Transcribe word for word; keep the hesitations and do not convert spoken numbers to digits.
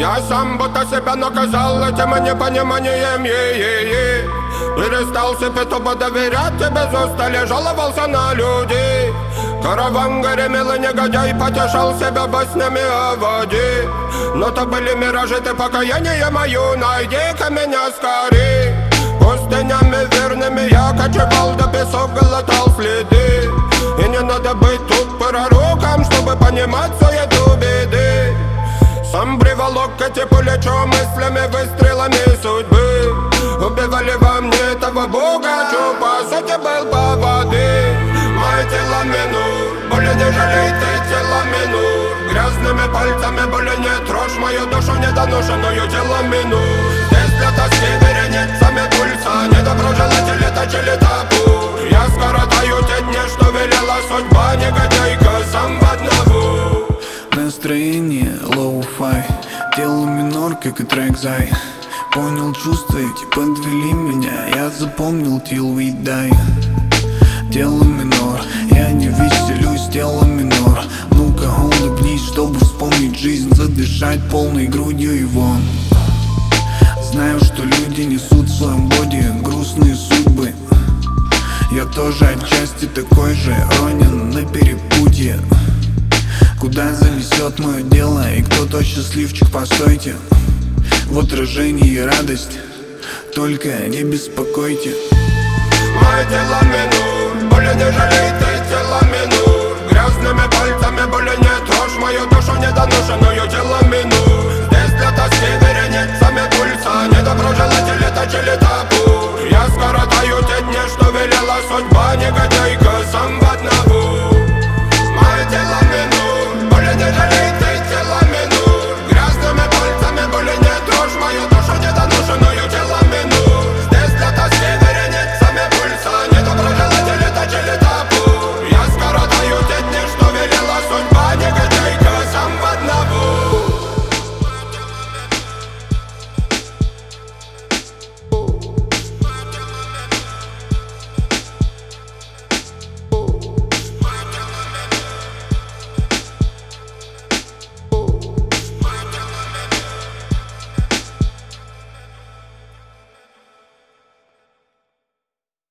Я сам будто себя наказал этим непониманием, е-е-е. Перестал себе тупо доверять, тебе без устали жаловался на людей. Караван гремел и негодяй потешал себя баснями о воде. Но то были миражи, ты покаяние мою, найди-ка меня скорей. Пустынями верными я кочевал, до песок глотал следы. И не надо быть тут пророком, чтобы понимать суету беды. Сам приволок эти плечо мыслями, выстрелами судьбы. Убивали во мне этого бога, что по сути был по воды. Мое тело минур, более не жалей ты тело минур. Грязными пальцами более не трожь мою душу недоношенную тело минур. Здесь для тоски вереницами пульса, недоброжелатели точили топор. Я скоротаю те дни, что велела судьба, негодяйка сам в одного. Настроение лоу-фай, тело минор, как и трек Зай. Понял чувства эти, подвели меня, я запомнил till we die. Тело минор, я не веселюсь, тело минор. Ну-ка улыбнись, чтобы вспомнить жизнь, задышать полной грудью и вон. Знаю, что люди несут в своем боди грустные судьбы. Я тоже отчасти такой же, ронен на перепутье. Куда занесет мое дело и кто тот счастливчик, постойте. В отражении радость, только не беспокойте. Мое тело минур, более не жалей ты тело минур.